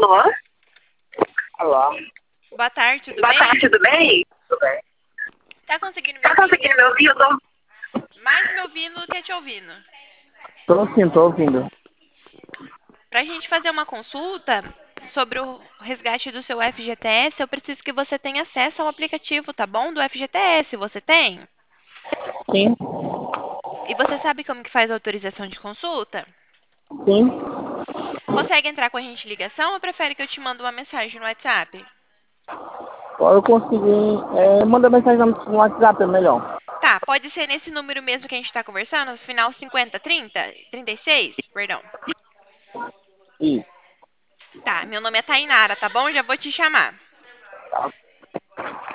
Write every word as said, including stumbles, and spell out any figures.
Alô? Alô? Boa tarde, tudo Boa bem? tarde, tudo bem? Tudo bem. Tá conseguindo me Tá ouvir? conseguindo me ouvir? Eu tô... Mais me ouvindo do que te ouvindo. Tô sim, tô ouvindo. Pra gente fazer uma consulta sobre o resgate do seu F G T S, eu preciso que você tenha acesso ao aplicativo, tá bom? Do F G T S, você tem? Sim, E você sabe como que faz a autorização de consulta? sim. Consegue entrar com a gente em ligação ou prefere que eu te mande uma mensagem no WhatsApp? Ó, eu consegui... É, manda mensagem no WhatsApp, é melhor. Tá, pode ser nesse número mesmo que a gente tá conversando, final cinquenta trinta, trinta e seis, perdão. Isso. Tá, meu nome é Tainara, tá bom? Já vou te chamar.